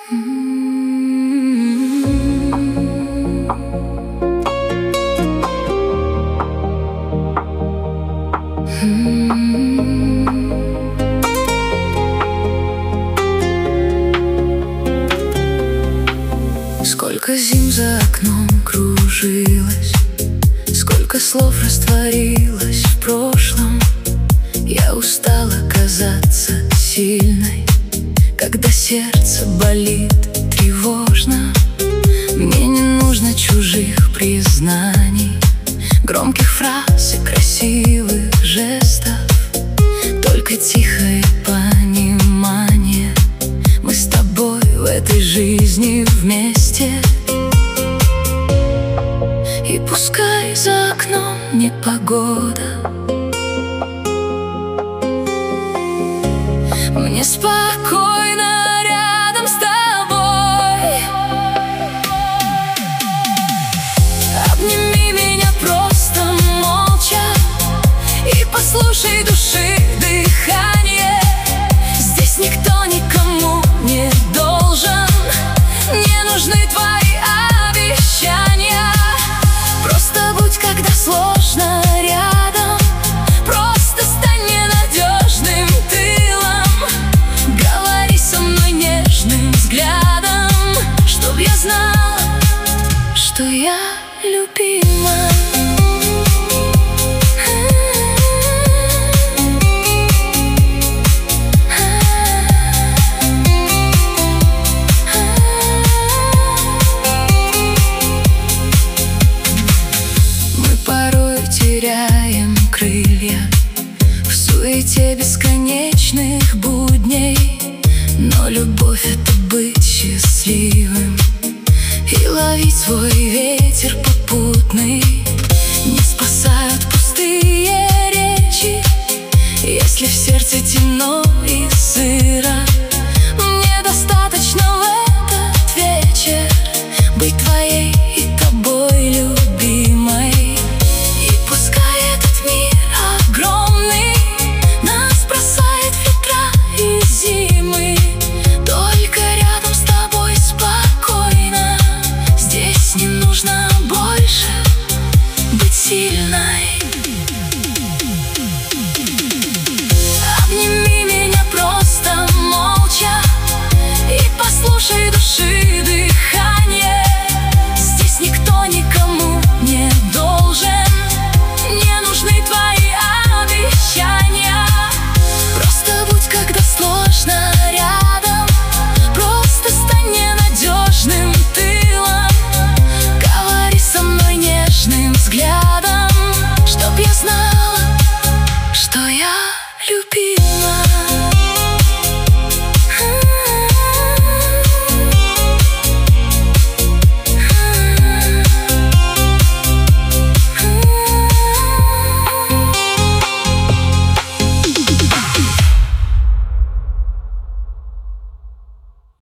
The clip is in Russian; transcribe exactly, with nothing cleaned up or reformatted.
Сколько зим за окном кружилось, сколько слов растворилось в прошлом. Я устала казаться сильной, когда сердце болит тревожно. Мне не нужно чужих признаний, громких фраз и красивых жестов, только тихое понимание: мы с тобой в этой жизни вместе. И пускай за окном непогода, мне спокойно рядом с тобой. Обними меня просто молча и послушай души дыхание. Здесь никто никому не должен, не нужны твои обещания. Просто будь, когда сложно, рядом. Просто стань ненадежным тылом. Говори со мной нежным взглядом, чтоб я знала, что я любима. Теряем крылья в суете бесконечных будней, но любовь — это быть счастливым и ловить свой ветер попутный. Не спасают пустые речи, если в сердце темно и сыро. Мне достаточно в этот вечер быть твоей и тобой любимой. Обними меня просто молча и послушай души дыхание. Здесь никто никому не должен, не нужны твои обещания. Просто будь, когда сложно, рядом. Просто стань ненадежным тылом. Говори со мной нежным взглядом, чтоб я знала,